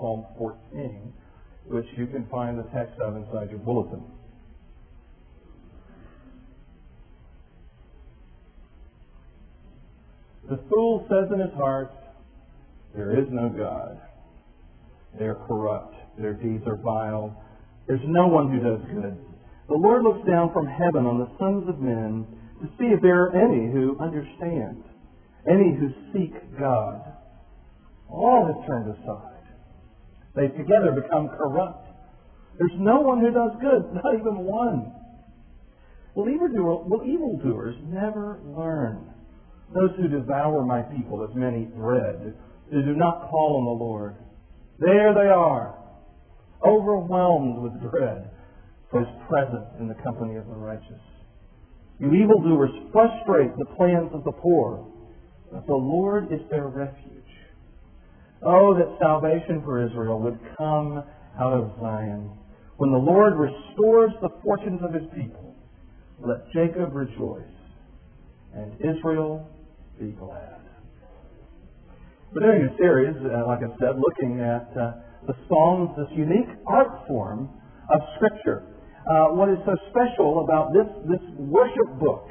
Psalm 14, which you can find the text of inside your bulletin. The fool says in his heart, there is no God. They are corrupt. Their deeds are vile. There's no one who does good. The Lord looks down from heaven on the sons of men to see if there are any who understand, any who seek God. All have turned aside. They together become corrupt. There's no one who does good, not even one. Will evildoers never learn? Those who devour my people as many bread, who do not call on the Lord. There they are, overwhelmed with dread, for His presence in the company of the righteous. You evildoers frustrate the plans of the poor, but the Lord is their refuge. Oh, that salvation for Israel would come out of Zion. When the Lord restores the fortunes of His people, let Jacob rejoice, and Israel be glad. We're doing a series, like I said, looking at the Psalms, this unique art form of Scripture. What is so special about this worship book?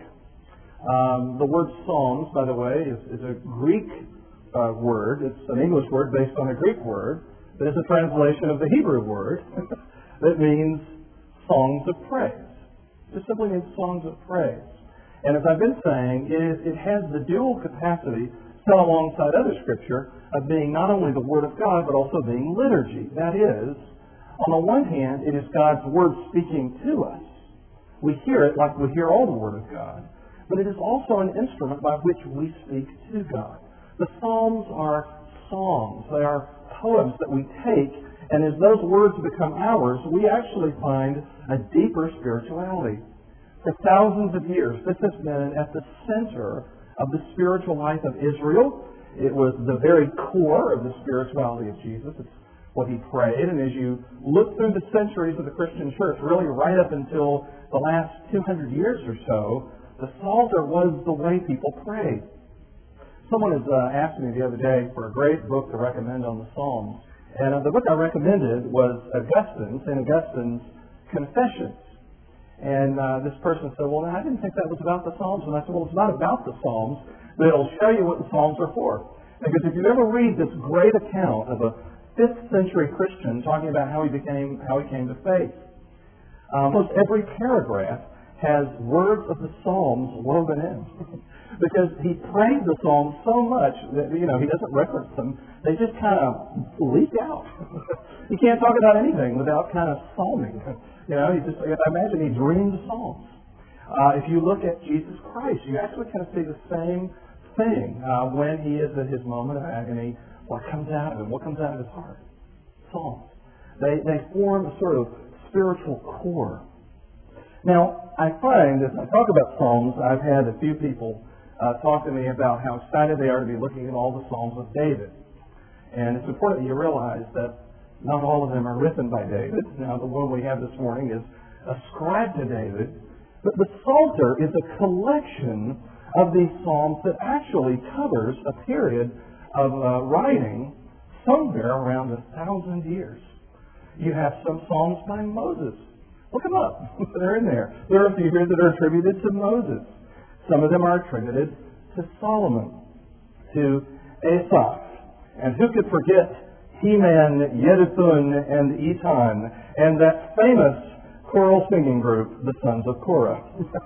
The word Psalms, by the way, is a Greek word. It's an English word based on a Greek word, but it's a translation of the Hebrew word that means songs of praise. It simply means songs of praise. And as I've been saying, it has the dual capacity, set alongside other Scripture, of being not only the Word of God, but also being liturgy. That is, on the one hand, it is God's Word speaking to us. We hear it like we hear all the Word of God. But it is also an instrument by which we speak to God. The Psalms are songs. They are poems that we take, and as those words become ours, we actually find a deeper spirituality. For thousands of years, this has been at the center of the spiritual life of Israel. It was the very core of the spirituality of Jesus. It's what He prayed. And as you look through the centuries of the Christian church, really right up until the last 200 years or so, the Psalter was the way people prayed. Someone has asked me the other day for a great book to recommend on the Psalms. And the book I recommended was St. Augustine's Confessions. And this person said, well, I didn't think that was about the Psalms. And I said, well, it's not about the Psalms, but it'll show you what the Psalms are for. Because if you ever read this great account of a 5th century Christian talking about how he came to faith, almost every paragraph has words of the Psalms woven in. Because he prayed the Psalms so much that, he doesn't reference them. They just kind of leak out. You can't talk about anything without kind of psalming. I imagine he dreamed Psalms. If you look at Jesus Christ, you actually kind of see the same thing when He is at His moment of agony. What comes out of Him? What comes out of His heart? Psalms. They form a sort of spiritual core. Now, I find, as I talk about Psalms, I've had a few people talk to me about how excited they are to be looking at all the Psalms of David. And it's important that you realize that not all of them are written by David. Now, the one we have this morning is ascribed to David. But the Psalter is a collection of these Psalms that actually covers a period of writing somewhere around 1,000 years. You have some Psalms by Moses. Look them up. They're in there. There are a few here that are attributed to Moses. Some of them are attributed to Solomon, to Asaph. And who could forget Heman, Yedutun, and Etan, and that famous choral singing group, the Sons of Korah.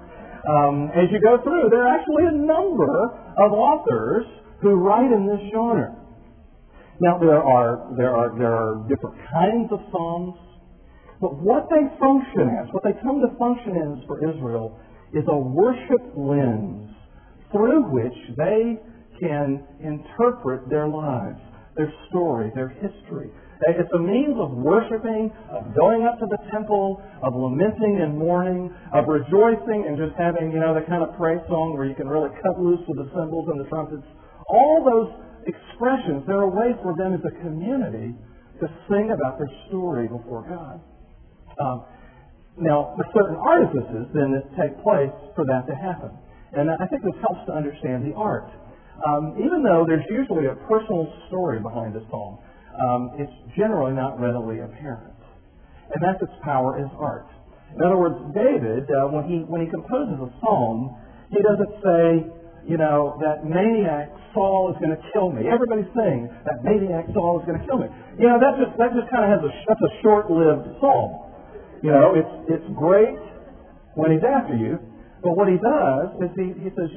As you go through, there are actually a number of authors who write in this genre. Now, there are different kinds of psalms, but what they function as, what they come to function as for Israel, is a worship lens through which they can interpret their lives, their story, their history. It's a means of worshiping, of going up to the temple, of lamenting and mourning, of rejoicing and just having, the kind of praise song where you can really cut loose with the cymbals and the trumpets. All those expressions, they're a way for them as a community to sing about their story before God. Now, there's certain artifices then that take place for that to happen. And I think this helps to understand the art. Even though there's usually a personal story behind a psalm, it's generally not readily apparent. And that's its power as art. In other words, David, when he composes a psalm, he doesn't say, that maniac Saul is going to kill me. Everybody's saying that maniac Saul is going to kill me. That just kind of that's a short-lived psalm. It's great when he's after you, but what he does is he says,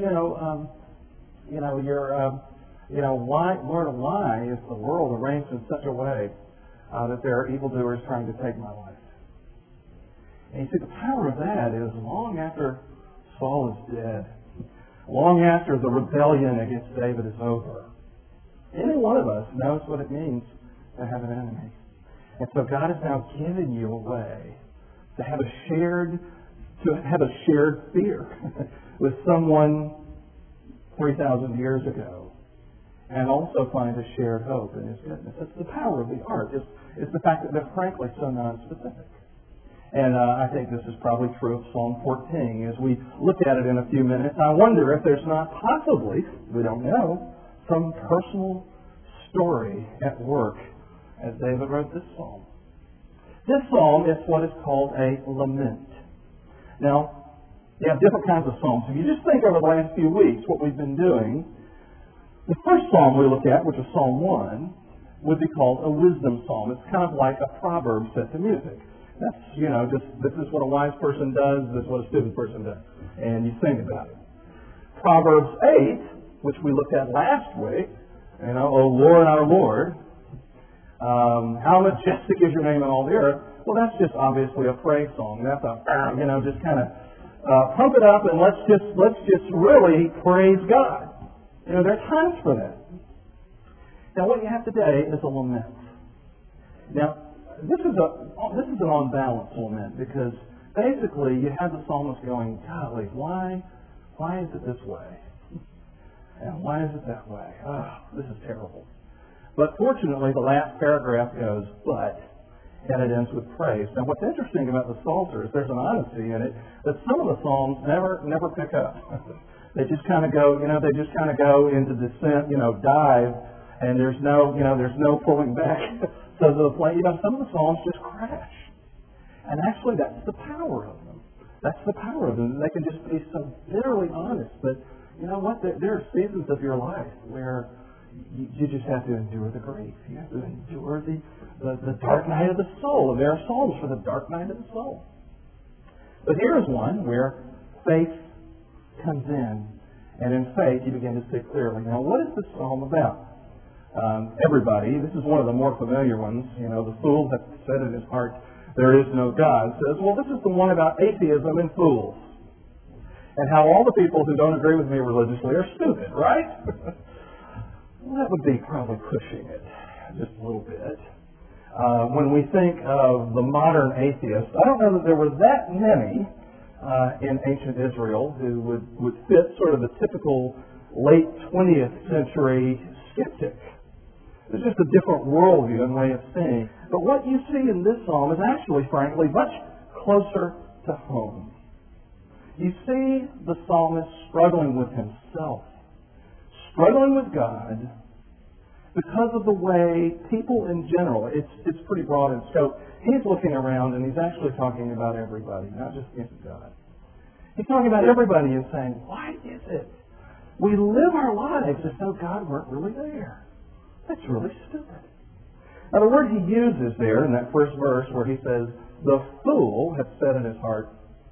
why is the world arranged in such a way that there are evildoers trying to take my life? And you see, the power of that is long after Saul is dead, long after the rebellion against David is over, any one of us knows what it means to have an enemy. And so God has now given you a way to have a shared fear with someone 3,000 years ago, and also find a shared hope in His goodness. That's the power of the art. It's the fact that they're frankly so non-specific. And I think this is probably true of Psalm 14. As we look at it in a few minutes, I wonder if there's not possibly, we don't know, some personal story at work as David wrote this psalm. This psalm is what is called a lament. Now, you have different kinds of psalms. If you just think over the last few weeks what we've been doing, the first psalm we look at, which is Psalm 1, would be called a wisdom psalm. It's kind of like a proverb set to music. That's, this is what a wise person does, this is what a stupid person does. And you think about it. Proverbs 8, which we looked at last week, O Lord, our Lord, how majestic is your name in all the earth. Well, that's just obviously a praise song. That's just kind of pump it up and let's just really praise God. There are times for that. Now, what you have today is a lament. Now, this is an on-balance lament because basically you have the psalmist going, golly, why is it this way? And why is it that way? This is terrible. But fortunately, the last paragraph goes, and it ends with praise. Now, what's interesting about the Psalter is there's an honesty in it that some of the Psalms never pick up. They just kind of go, into descent, dive, and there's no pulling back. So the play, some of the Psalms just crash. And actually, that's the power of them. That's the power of them. They can just be so bitterly honest. But you know what? There are seasons of your life where you just have to endure the grief. You have to endure the dark night of the soul. And there are psalms for the dark night of the soul. But here is one where faith comes in. And in faith, you begin to see clearly. Now, what is this psalm about? Everybody, this is one of the more familiar ones, the fool hath said in his heart, there is no God, says, well, this is the one about atheism and fools. And how all the people who don't agree with me religiously are stupid, right? Well, that would be probably pushing it just a little bit. When we think of the modern atheist, I don't know that there were that many in ancient Israel who would fit sort of the typical late 20th century skeptic. It's just a different worldview and way of seeing. But what you see in this psalm is actually, frankly, much closer to home. You see the psalmist struggling with himself, struggling with God, because of the way people in general, it's pretty broad in scope. He's looking around and he's actually talking about everybody, not just God. He's talking about everybody and saying, why is it we live our lives as though God weren't really there? That's really stupid. Now, the word he uses there in that first verse where he says, the fool hath said in his heart,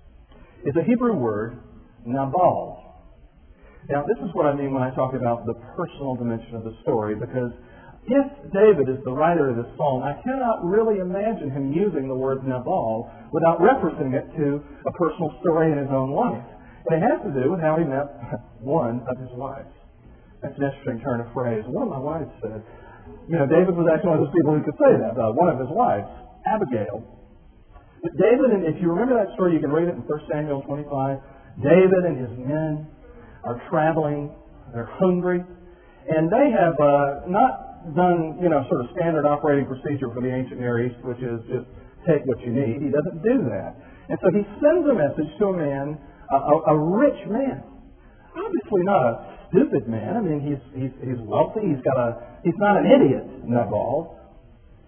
is a Hebrew word, nabal. Now, this is what I mean when I talk about the personal dimension of the story, because if David is the writer of this psalm, I cannot really imagine him using the word nabal without referencing it to a personal story in his own life. And it has to do with how he met one of his wives. That's an interesting turn of phrase. One of my wives said, David was actually one of those people who could say that about one of his wives, Abigail. But David, and if you remember that story, you can read it in 1 Samuel 25. David and his men are traveling, they're hungry, and they have not done, sort of standard operating procedure for the ancient Near East, which is just take what you need. He doesn't do that. And so he sends a message to a man, a rich man. Obviously not a stupid man. I mean, he's wealthy. He's not an idiot, Nabal.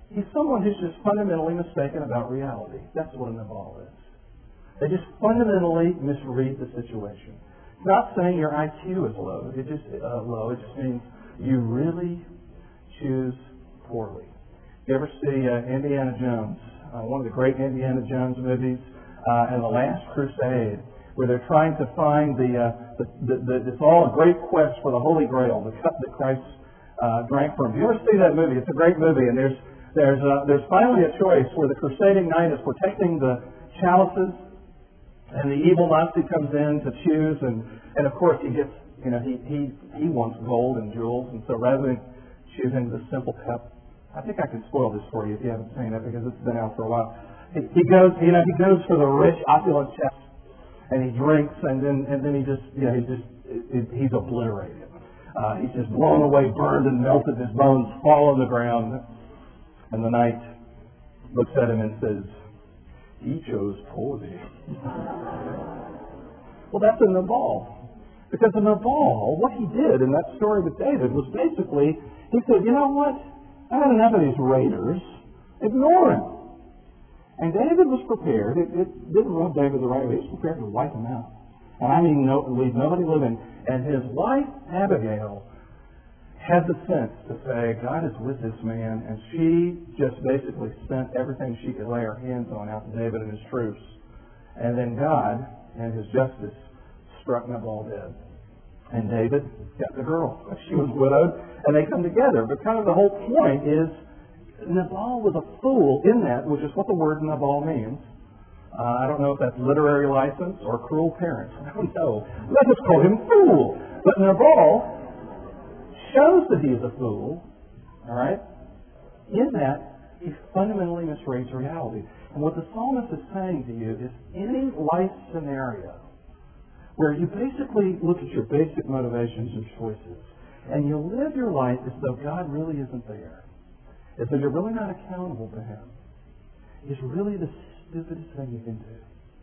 He's someone who's just fundamentally mistaken about reality. That's what a Nabal is. They just fundamentally misread the situation. It's not saying your IQ is low. It just means you really choose poorly. You ever see Indiana Jones? One of the great Indiana Jones movies, and The Last Crusade, where they're trying to find it's all a great quest for the Holy Grail, the cup that Christ drank from. If you ever see that movie, it's a great movie, and there's finally a choice where the crusading knight is protecting the chalices, and the evil Nazi comes in to choose, and of course he gets, he wants gold and jewels, and so rather than choosing the simple cup, I think I can spoil this for you if you haven't seen it because it's been out for a while. He goes for the rich, opulent chest, and he drinks, and then he's obliterated. He's just blown away, burned and melted. His bones fall on the ground, and the knight looks at him and says, "He chose poorly." Well, that's a Nabal. Because a Nabal, what he did in that story with David was basically, he said, you know what? I've had enough of these raiders. Ignore him. And David was prepared. It didn't rub David the right way. He was prepared to wipe him out. And I mean, leave nobody living. And his wife, Abigail, had the sense to say, God is with this man. And she just basically sent everything she could lay her hands on out to David and his troops. And then God, and his justice, struck Nabal dead. And David got the girl. She was widowed, and they come together. But kind of the whole point is Nabal was a fool in that, which is what the word Nabal means. I don't know if that's literary license or cruel parents. I don't know. Let's just call him fool. But Nabal shows that he is a fool, all right, in that he fundamentally misreads reality. And what the psalmist is saying to you is any life scenario where you basically look at your basic motivations and choices, and you live your life as though God really isn't there, as though you're really not accountable to Him, is really the stupidest thing you can do.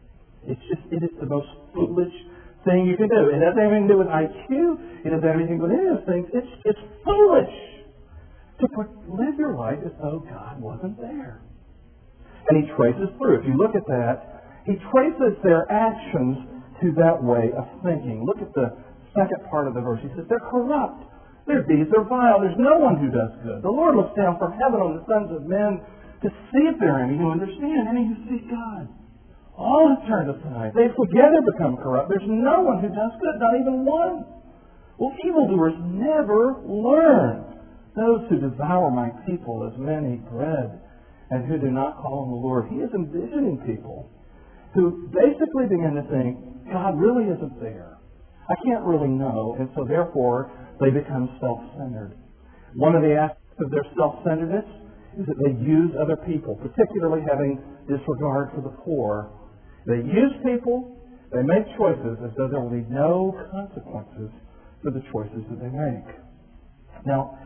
It is the most foolish thing you can do. It doesn't have anything to do with IQ. It doesn't have anything to do with any of those things. It's foolish to live your life as though God wasn't there. And he traces through. If you look at that, he traces their actions to that way of thinking. Look at the second part of the verse. He says, they're corrupt. Their deeds are vile. There's no one who does good. The Lord looks down from heaven on the sons of men to see if there are any who understand, any who seek God. All have turned aside. They've together become corrupt. There's no one who does good, not even one. Well, evildoers never learn. Those who devour my people as men eat bread and who do not call on the Lord. He is envisioning people who basically begin to think, God really isn't there. I can't really know, and so therefore they become self-centered. One of the aspects of their self-centeredness is that they use other people, particularly having disregard for the poor. They use people, they make choices as though there will be no consequences for the choices that they make. Now,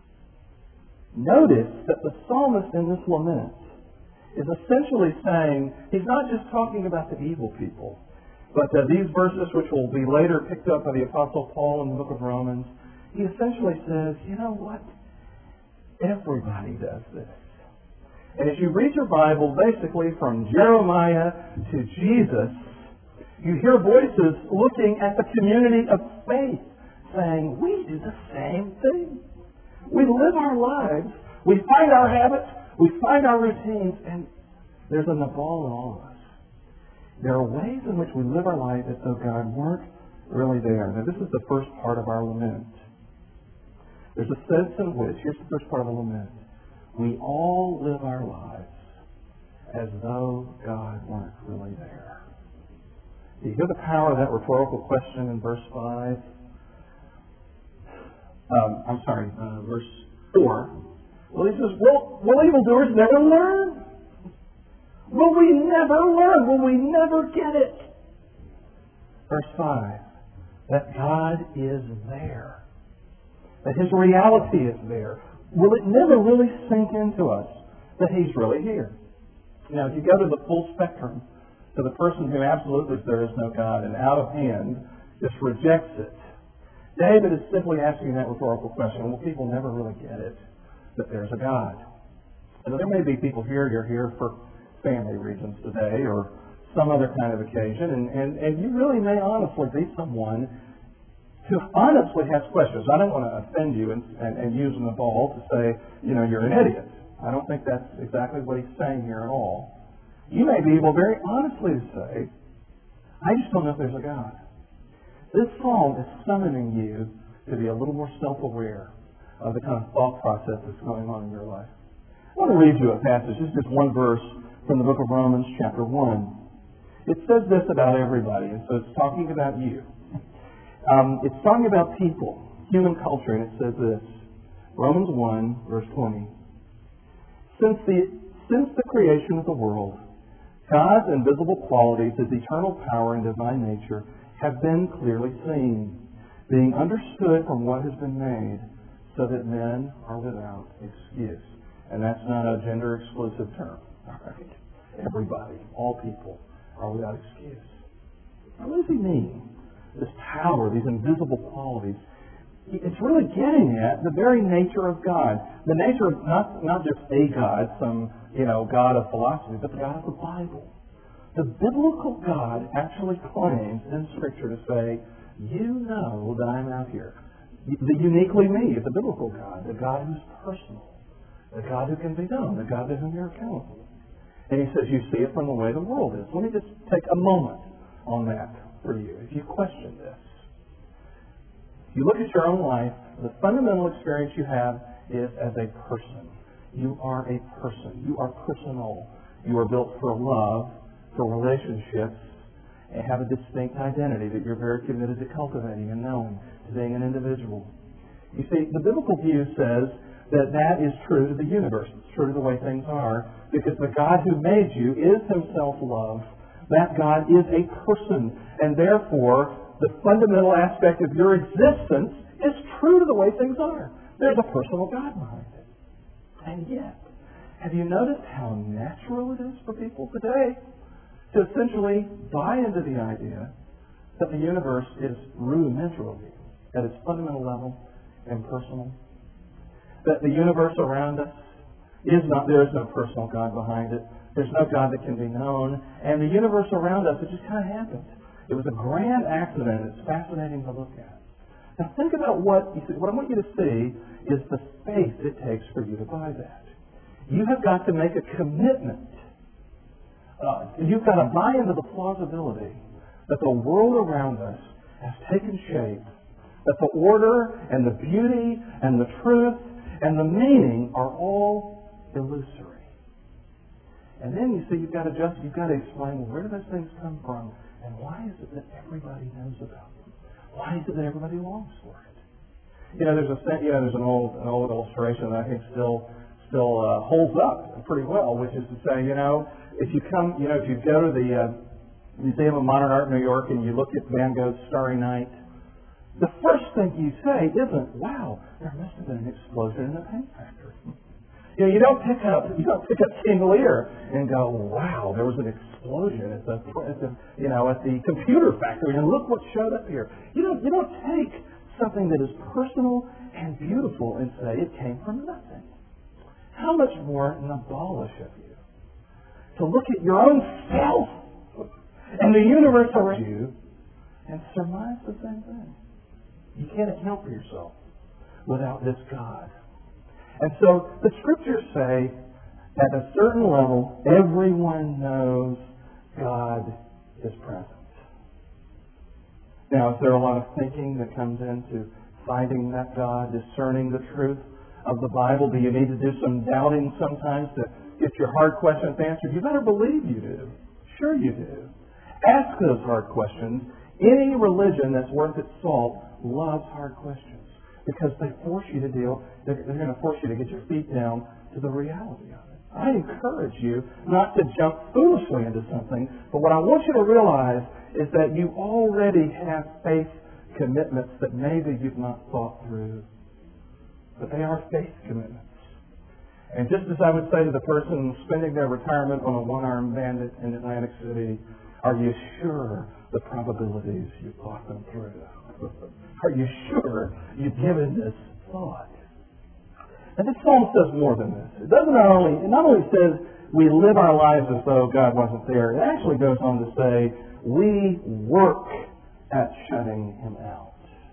notice that the psalmist in this lament is essentially saying, he's not just talking about the evil people, but these verses, which will be later picked up by the Apostle Paul in the book of Romans, he essentially says, you know what? Everybody does this. And as you read your Bible, basically from Jeremiah to Jesus, you hear voices looking at the community of faith saying, we do the same thing. We live our lives, we find our habits, we find our routines, and there's a Nabal in all of us. There are ways in which we live our life as though God weren't really there. Now, this is the first part of our lament. There's a sense in which, here's the first part of the lament, we all live our lives as though God weren't really there. Do you hear the power of that rhetorical question in verse 5? Verse 4. Well, he says, will evildoers never learn? Will we never learn? Will we never get it? Verse 5. That God is there. That His reality is there. Will it never really sink into us that He's really here? Now, if you go to the full spectrum, to the person who absolutely there is no God and out of hand just rejects it, David is simply asking that rhetorical question. Will people never really get it that there's a God? There may be people here, you're here for family reasons today or some other kind of occasion, and you really may honestly be someone who honestly has questions. I don't want to offend you and use the ball to say, you're an idiot. I don't think that's exactly what he's saying here at all. You may be able very honestly to say, I just don't know if there's a God. This psalm is summoning you to be a little more self-aware of the kind of thought process that's going on in your life. I want to read you a passage. This is just one verse from the book of Romans, chapter 1. It says this about everybody, and so it's talking about you. It's talking about people, human culture, and it says this. Romans 1, verse 20. Since the creation of the world, God's invisible qualities, His eternal power and divine nature, have been clearly seen, being understood from what has been made, so that men are without excuse. And that's not a gender-exclusive term. All right? Everybody, all people, are without excuse. Now, what does he mean? This power, these invisible qualities. It's really getting at the very nature of God. The nature of not just a God, some God of philosophy, but the God of the Bible. The biblical God actually claims in Scripture to say, you know that I'm out here. The uniquely me is the biblical God, the God who's personal, the God who can be known, the God to whom you're accountable. And he says you see it from the way the world is. Let me just take a moment on that for you. If you question this, if you look at your own life, the fundamental experience you have is as a person. You are a person. You are personal. You are built for love, for relationships, and have a distinct identity that you're very committed to cultivating and knowing, to being an individual. You see, the biblical view says that is true to the universe. It's true to the way things are, because the God who made you is himself love. That God is a person, and therefore the fundamental aspect of your existence is true to the way things are. There's a personal God behind it. And yet, have you noticed how natural it is for people today to essentially buy into the idea that the universe is rudimentarily, at its fundamental level, impersonal? That the universe around us there is no personal God behind it. There's no God that can be known. And the universe around us, it just kind of happened. It was a grand accident. It's fascinating to look at. Now think about what I want you to see is the faith it takes for you to buy that. You have got to make a commitment. You've got to buy into the plausibility that the world around us has taken shape, that the order and the beauty and the truth and the meaning are all illusory. And then you see you've got to explain, well, where do those things come from? And why is it that everybody knows about them? Why is it that everybody longs for it? There's an old illustration that I think still holds up pretty well, which is to say, if you go to the Museum of Modern Art in New York and you look at Van Gogh's Starry Night, the first thing you say isn't, wow, there must have been an explosion in the paint factory. You don't pick up King Lear and go, wow, there was an explosion at the computer factory, and look what showed up here. You don't take something that is personal and beautiful and say it came from nothing. How much more Nabalish of you to look at your own self and the universe around you and surmise the same thing. You can't account for yourself without this God. And so the Scriptures say at a certain level, everyone knows God is present. Now, is there a lot of thinking that comes into finding that God, discerning the truth of the Bible? Do you need to do some doubting sometimes to get your hard questions answered? You better believe you do. Sure you do. Ask those hard questions. Any religion that's worth its salt loves hard questions because they force you to they're going to force you to get your feet down to the reality of it. I encourage you not to jump foolishly into something, but what I want you to realize is that you already have faith commitments that maybe you've not thought through. But they are faith commitments. And just as I would say to the person spending their retirement on a one-armed bandit in Atlantic City, are you sure the probabilities you've thought them through? Are you sure you've given this thought? And this psalm says more than this. It not only says we live our lives as though God wasn't there, it actually goes on to say we work at shutting him out.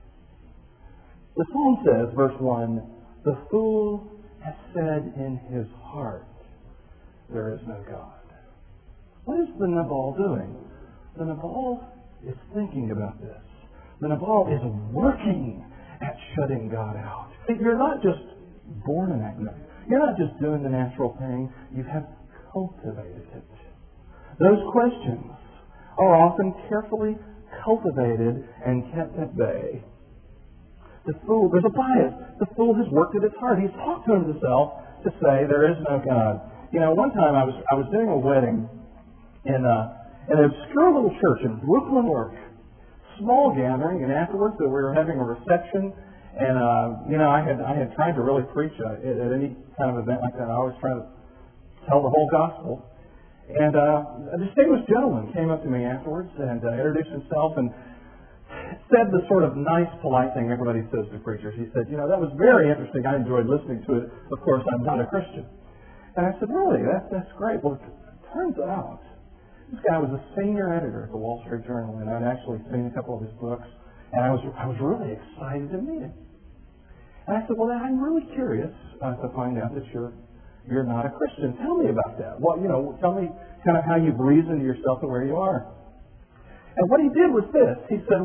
The psalm says, verse 1, the fool has said in his heart, there is no God. What is the Nabal doing? The Nabal is thinking about this. The Nabal is working at shutting God out. See, you're not just born an agnostic. You're not just doing the natural thing. You have cultivated it. Those questions are often carefully cultivated and kept at bay. The fool, there's a bias. The fool has worked at his heart. He's talked to himself to say there is no God. You know, one time I was doing a wedding in an obscure little church in Brooklyn, New York. Small gathering, and afterwards we were having a reception. And I had tried to really preach at any kind of event like that. I always try to tell the whole gospel. And a distinguished gentleman came up to me afterwards and introduced himself and said the sort of nice, polite thing everybody says to preachers. He said, that was very interesting. I enjoyed listening to it. Of course, I'm not a Christian. And I said, really? That's great. Well, it turns out this guy was a senior editor at the Wall Street Journal, and I'd actually seen a couple of his books, and I was really excited to meet him. And I said, well, I'm really curious to find out that you're not a Christian. Tell me about that. Well, tell me kind of how you've reasoned to yourself and where you are. And what he did was this. He said,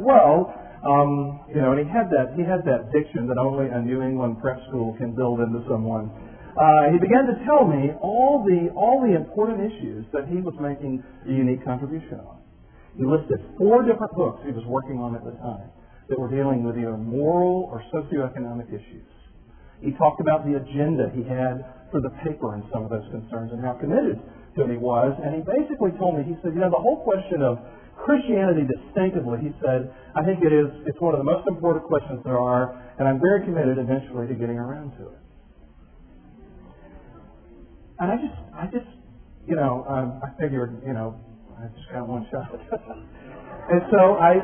and he had that diction that only a New England prep school can build into someone. He began to tell me all the important issues that he was making a unique contribution on. He listed 4 different books he was working on at the time that were dealing with either moral or socioeconomic issues. He talked about the agenda he had for the paper and some of those concerns and how committed to it he was. And he basically told me, he said, the whole question of Christianity distinctively, he said, I think it's one of the most important questions there are, and I'm very committed eventually to getting around to it. And I figured, I just got one shot. And so I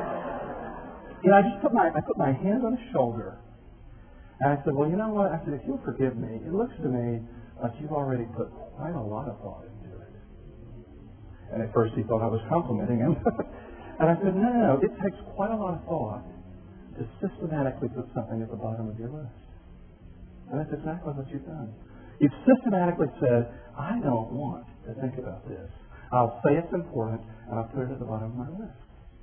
put my hand on his shoulder, and I said, well, you know what? I said, if you'll forgive me, it looks to me like you've already put quite a lot of thought into it. And at first he thought I was complimenting him. And I said, no, it takes quite a lot of thought to systematically put something at the bottom of your list. And that's exactly what you've done. You've systematically said, I don't want to think about this. I'll say it's important, and I'll put it at the bottom of my list.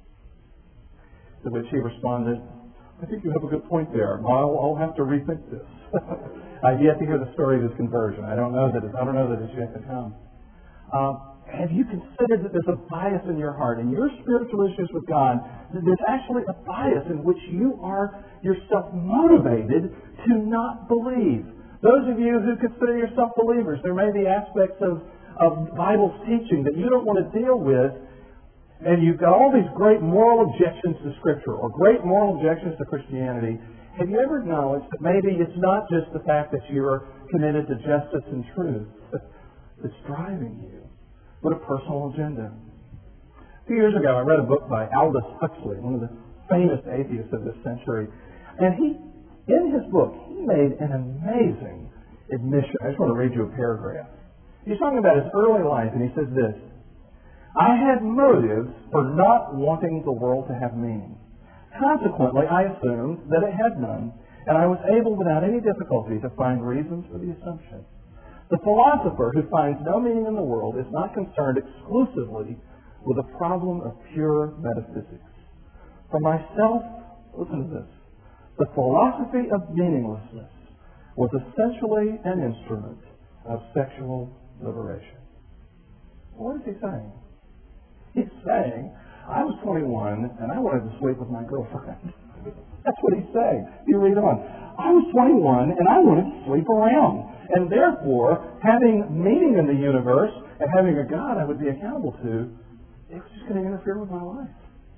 To which he responded, I think you have a good point there. I'll have to rethink this. I've yet to hear the story of his conversion. I don't know that it's yet to come. Have you considered that there's a bias in your heart, in your spiritual issues with God, that there's actually a bias in which you are yourself motivated to not believe? Those of you who consider yourself believers, there may be aspects of Bible's teaching that you don't want to deal with, and you've got all these great moral objections to Scripture or great moral objections to Christianity. Have you ever acknowledged that maybe it's not just the fact that you're committed to justice and truth that's driving you, but a personal agenda? A few years ago, I read a book by Aldous Huxley, one of the famous atheists of this century, and in his book, he made an amazing admission. I just want to read you a paragraph. He's talking about his early life, and he says this, I had motives for not wanting the world to have meaning. Consequently, I assumed that it had none, and I was able without any difficulty to find reasons for the assumption. The philosopher who finds no meaning in the world is not concerned exclusively with the problem of pure metaphysics. For myself, listen to this, the philosophy of meaninglessness was essentially an instrument of sexual liberation. What is he saying? He's saying, I was 21 and I wanted to sleep with my girlfriend. That's what he's saying. You read on. I was 21 and I wanted to sleep around. And therefore, having meaning in the universe and having a God I would be accountable to, it was just going to interfere with my life.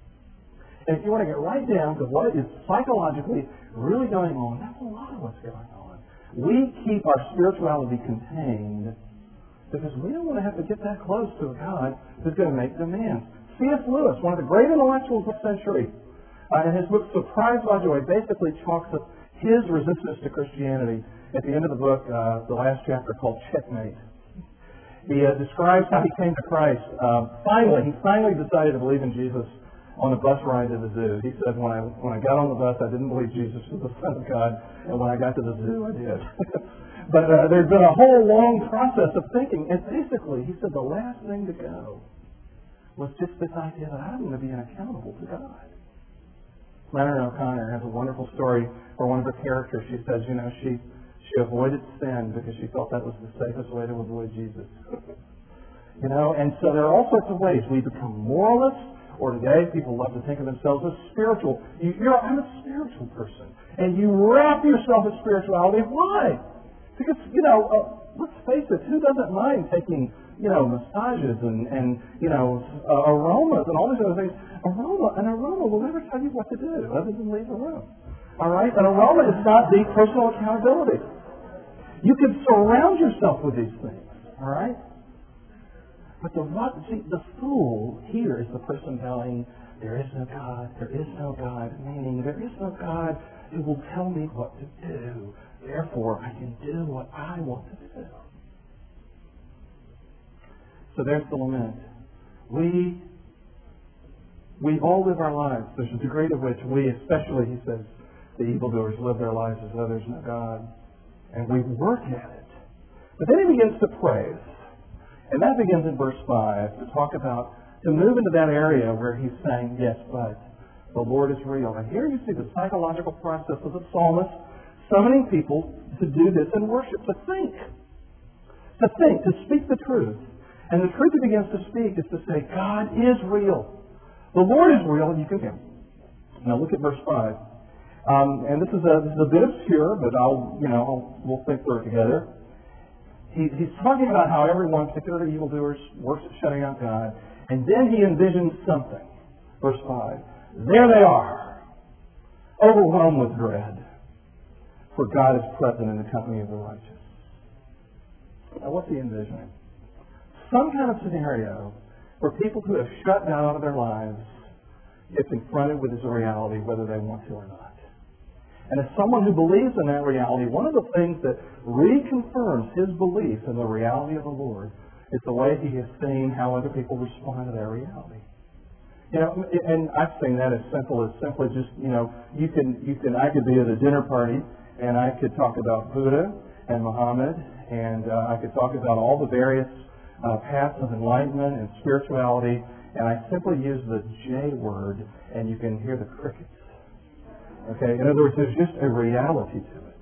And if you want to get right down to what is psychologically really going on, that's a lot of what's going on. We keep our spirituality contained because we don't want to have to get that close to a God who's going to make demands. C.S. Lewis, one of the great intellectuals of the century, in his book Surprised by Joy, basically chalks up his resistance to Christianity at the end of the book, the last chapter called Checkmate. He describes how he came to Christ. He finally decided to believe in Jesus on a bus ride to the zoo. He said, when I got on the bus, I didn't believe Jesus was the Son of God, and when I got to the zoo, I did. But there'd been a whole long process of thinking, and basically, he said the last thing to go was just this idea that I'm going to be accountable to God. Flannery O'Connor has a wonderful story where one of her characters, she says, she avoided sin because she felt that was the safest way to avoid Jesus. And so there are all sorts of ways. We become moralists, or today people love to think of themselves as spiritual. I'm a spiritual person. And you wrap yourself in spirituality. Why? Because, let's face it, who doesn't mind taking, massages and aromas and all these other things? An aroma will never tell you what to do other than leave the room. All right? An aroma is not deep personal accountability. You can surround yourself with these things. All right? But the fool here is the person telling, there is no God, there is no God, meaning there is no God who will tell me what to do. Therefore, I can do what I want to do. So there's the lament. We all live our lives. There's a degree to which we, especially, he says, the evildoers live their lives as though there's no God. And we work at it. But then he begins to praise. And that begins in verse 5 to move into that area where he's saying, yes, but the Lord is real. And here you see the psychological process of the psalmist summoning people to do this in worship, to think, to speak the truth. And the truth he begins to speak is to say, God is real. The Lord is real, and you can hear him. Now look at verse 5. And this is a bit obscure, but we'll think through it together. He's talking about how everyone, particularly evildoers, works at shutting out God. And then he envisions something. Verse 5. There they are, overwhelmed with dread, for God is present in the company of the righteous. Now what's he envisioning? Some kind of scenario where people who have shut God out of their lives get confronted with his reality whether they want to or not. And as someone who believes in that reality, one of the things that reconfirms his belief in the reality of the Lord is the way he has seen how other people respond to that reality. And I've seen that as simply just, I could be at a dinner party and I could talk about Buddha and Muhammad and I could talk about all the various paths of enlightenment and spirituality, and I simply use the J word and you can hear the crickets. Okay, in other words, there's just a reality to it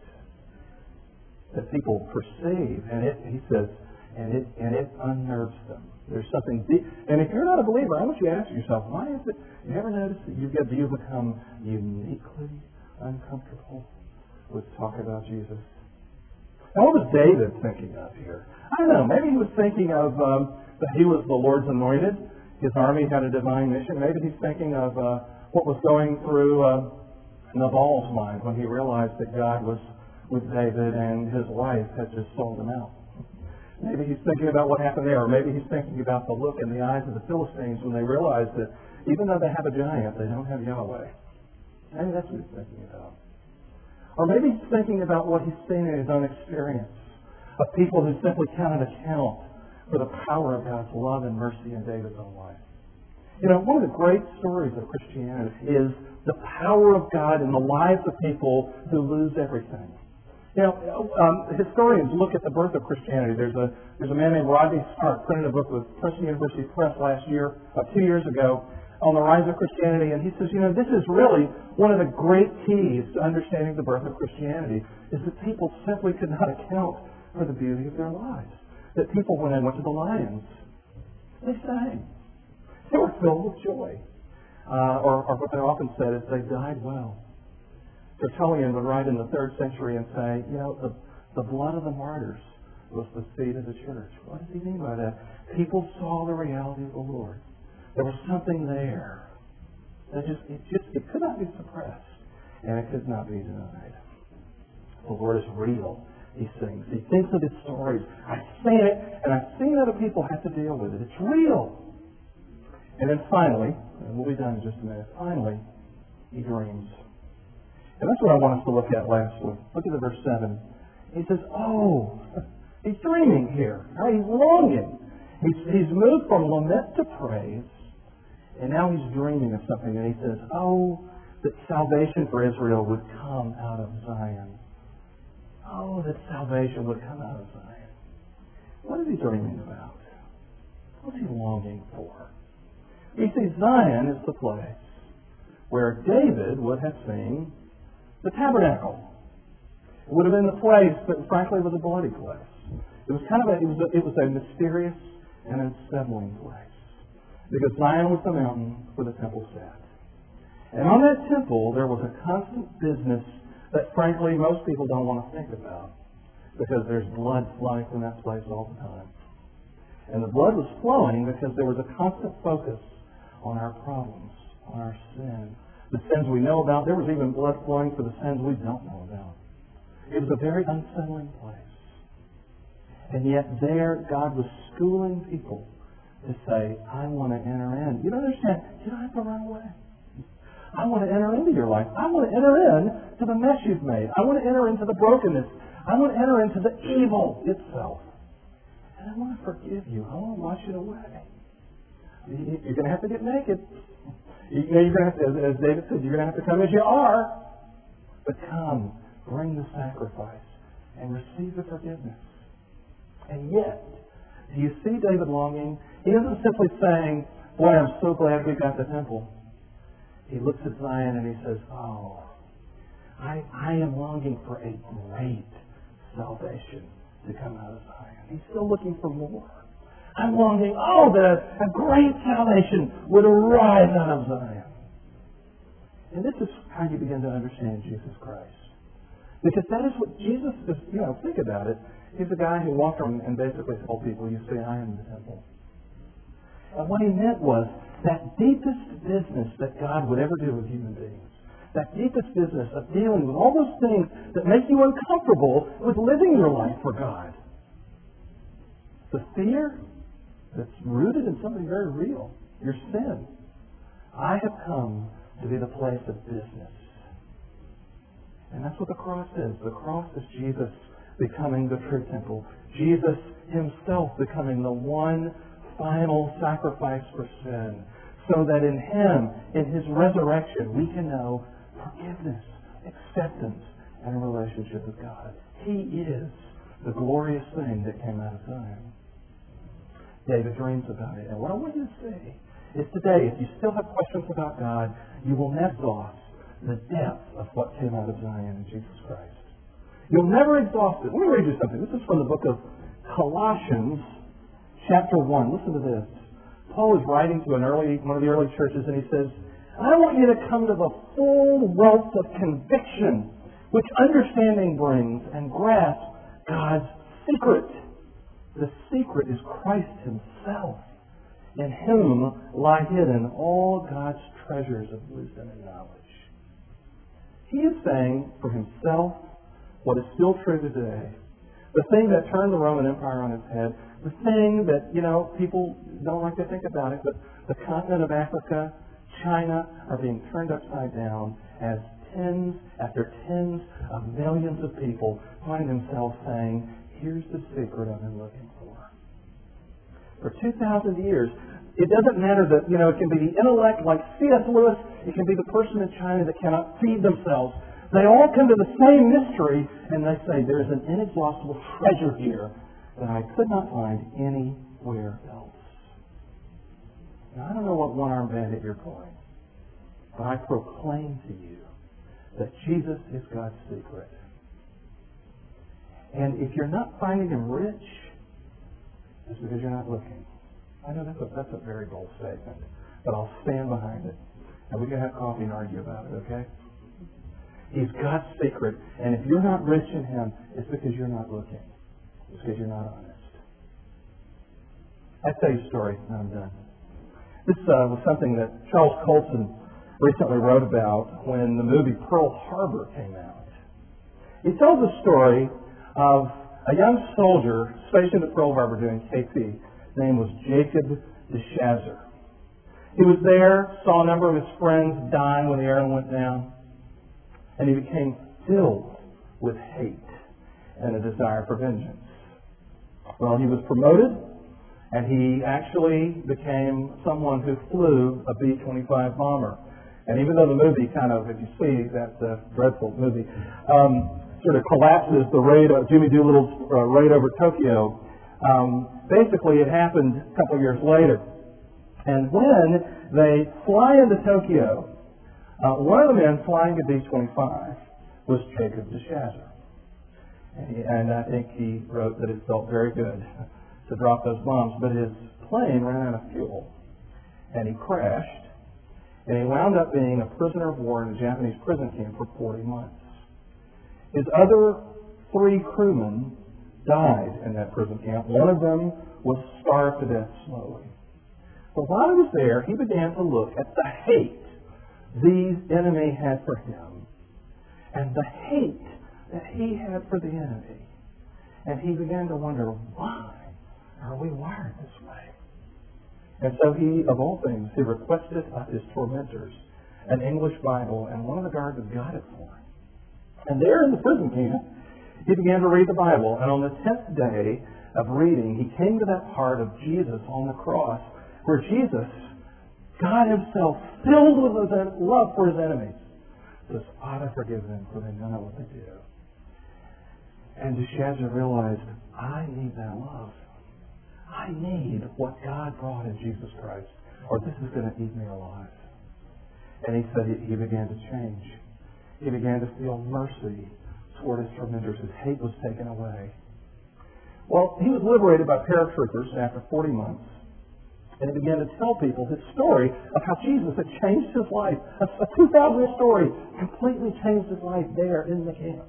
that people perceive, and he says, and it unnerves them. There's something deep. And if you're not a believer, I want you to ask yourself, why is it? You ever notice that you've become uniquely uncomfortable with talk about Jesus? Now, what was David thinking of here? I don't know. Maybe he was thinking of that he was the Lord's anointed. His army had a divine mission. Maybe he's thinking of what was going through Nabal's mind when he realized that God was with David and his wife had just sold him out. Maybe he's thinking about what happened there, or maybe he's thinking about the look in the eyes of the Philistines when they realized that even though they have a giant, they don't have Yahweh. Maybe that's what he's thinking about. Or maybe he's thinking about what he's seen in his own experience of people who simply cannot account for the power of God's love and mercy in David's own life. One of the great stories of Christianity is the power of God in the lives of people who lose everything. Historians look at the birth of Christianity. There's a man named Rodney Stark printed a book with Princeton University Press 2 years ago, on the rise of Christianity, and he says, this is really one of the great keys to understanding the birth of Christianity, is that people simply could not account for the beauty of their lives. That people, when they went to the lions, they sang. They were filled with joy. Or what they often said is they died well. Tertullian would write in the 3rd century and say, the blood of the martyrs was the seed of the church. What does he mean by that? People saw the reality of the Lord. There was something there. It could not be suppressed, and it could not be denied. The Lord is real, he sings. He thinks of his stories. I've seen it, and I've seen other people have to deal with it. It's real. And then finally, and we'll be done in just a minute, finally, he dreams. And that's what I want us to look at lastly. Look at the verse 7. He says, oh, he's dreaming here. Right? He's longing. He's moved from lament to praise, and now he's dreaming of something. And he says, oh, that salvation for Israel would come out of Zion. Oh, that salvation would come out of Zion. What is he dreaming about? What's he longing for? You see, Zion is the place where David would have seen the tabernacle. It would have been the place that, frankly, was a bloody place. It was a mysterious and unsettling place, because Zion was the mountain where the temple sat. And on that temple, there was a constant business that, frankly, most people don't want to think about, because there's blood flowing from that place all the time. And the blood was flowing because there was a constant focus on our problems, on our sin, the sins we know about. There was even blood flowing for the sins we don't know about. It was a very unsettling place. And yet there, God was schooling people to say, I want to enter in. You don't understand. You don't have to run away. I want to enter into your life. I want to enter in to the mess you've made. I want to enter into the brokenness. I want to enter into the evil itself. And I want to forgive you. I want to wash it away. You're going to have to get naked. You're going to have to, as David said, you're going to have to come as you are. But come, bring the sacrifice, and receive the forgiveness. And yet, do you see David longing? He isn't simply saying, boy, I'm so glad we got the temple. He looks at Zion and he says, oh, I am longing for a great salvation to come out of Zion. He's still looking for more. I'm longing, that a great salvation would arise out of Zion. And this is how you begin to understand Jesus Christ. Because that is what Jesus is, think about it. He's a guy who walked around and basically told people, you see, I am the temple. And what he meant was that deepest business that God would ever do with human beings. That deepest business of dealing with all those things that make you uncomfortable with living your life for God. The fear that's rooted in something very real, your sin. I have come to be the place of business. And that's what the cross is. The cross is Jesus becoming the true temple. Jesus himself becoming the one final sacrifice for sin. So that in him, in his resurrection, we can know forgiveness, acceptance, and a relationship with God. He is the glorious thing that came out of Zion. David dreams about it. And what I want you to see is today, if you still have questions about God, you will never exhaust the depth of what came out of Zion in Jesus Christ. You'll never exhaust it. Let me read you something. This is from the book of Colossians, chapter 1. Listen to this. Paul is writing to one of the early churches, and he says, I want you to come to the full wealth of conviction which understanding brings, and grasp God's secret. The secret is Christ himself, in whom lie hidden all God's treasures of wisdom and knowledge. He is saying for himself what is still true today. The thing that turned the Roman Empire on its head, the thing that, people don't like to think about it, but the continent of Africa, China, are being turned upside down as tens after tens of millions of people find themselves saying, here's the secret I've been looking for. For 2,000 years, it doesn't matter that, it can be the intellect like C.S. Lewis, it can be the person in China that cannot feed themselves. They all come to the same mystery, and they say, there's an inexhaustible treasure here that I could not find anywhere else. Now, I don't know what one-armed bandit you're pulling, but I proclaim to you that Jesus is God's secret. And if you're not finding him rich, it's because you're not looking. I know that's a very bold statement, but I'll stand behind it. And we can have coffee and argue about it, okay? He's God's secret. And if you're not rich in him, it's because you're not looking. It's because you're not honest. I'll tell you a story, and I'm done. This was something that Charles Colson recently wrote about when the movie Pearl Harbor came out. He tells a story of a young soldier stationed at Pearl Harbor doing KP. His name was Jacob DeShazer. He was there, saw a number of his friends die when the airline went down. And he became filled with hate and a desire for vengeance. Well, he was promoted, and he actually became someone who flew a B-25 bomber. And even though the movie kind of, if you see that dreadful movie, sort of collapses the raid of Jimmy Doolittle's raid over Tokyo, basically it happened a couple of years later. And when they fly into Tokyo, one of the men flying the B-25 was Jacob de Shazer. And I think he wrote that it felt very good to drop those bombs, but his plane ran out of fuel, and he crashed. And he wound up being a prisoner of war in a Japanese prison camp for 40 months. His other 3 crewmen died in that prison camp. One of them was starved to death slowly. But while he was there, he began to look at the hate these enemy had for him and the hate that he had for the enemy. And he began to wonder, why are we wired this way? And so he, of all things, he requested of his tormentors an English Bible, and one of the guards got it for him. And there in the prison camp, he began to read the Bible. And on the 10th day of reading, he came to that part of Jesus on the cross where Jesus, God himself, filled with his love for his enemies, says, Father, forgive them, for they know not what they do. And de Shazer realized, I need that love. I need what God brought in Jesus Christ, or this is going to eat me alive. And he said he began to change. He began to feel mercy toward his tormentors. His hate was taken away. Well, he was liberated by paratroopers after 40 months. And he began to tell people his story of how Jesus had changed his life. A 2,000-year story completely changed his life there in the camp.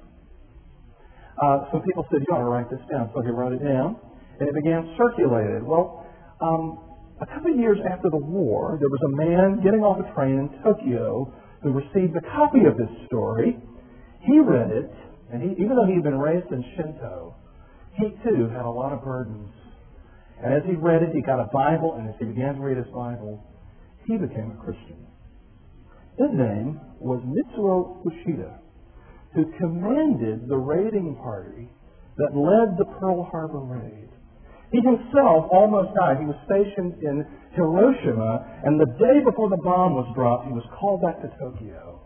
Some people said, you ought to write this down. So he wrote it down. And it began circulated. Well, a couple of years after the war, there was a man getting off a train in Tokyo who received a copy of this story. He read it, and even though he had been raised in Shinto, he too had a lot of burdens. And as he read it, he got a Bible, and as he began to read his Bible, he became a Christian. His name was Mitsuo Fushida, who commanded the raiding party that led the Pearl Harbor raid. He himself almost died. He was stationed in Hiroshima, and the day before the bomb was dropped, he was called back to Tokyo.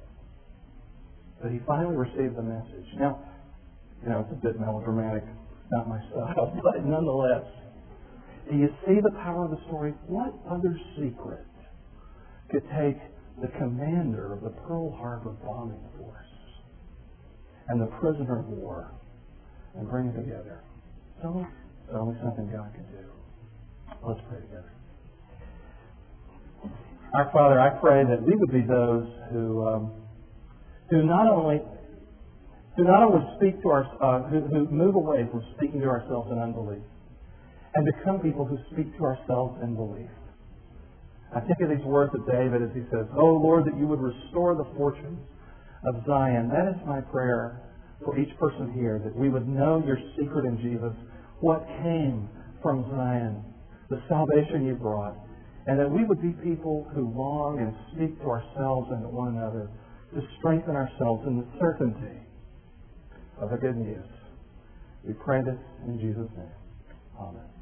But he finally received the message. Now, it's a bit melodramatic, not my style, but nonetheless, do you see the power of the story? What other secret could take the commander of the Pearl Harbor bombing force and the prisoner of war and bring them together? It's only something God can do. Let's pray together. Our Father, I pray that we would be those who not only speak to who move away from speaking to ourselves in unbelief, and become people who speak to ourselves in belief. I think of these words of David as he says, "Oh Lord, that you would restore the fortunes of Zion." That is my prayer for each person here, that we would know your secret in Jesus, what came from Zion, the salvation you brought, and that we would be people who long and speak to ourselves and to one another to strengthen ourselves in the certainty of the good news. We pray this in Jesus' name. Amen.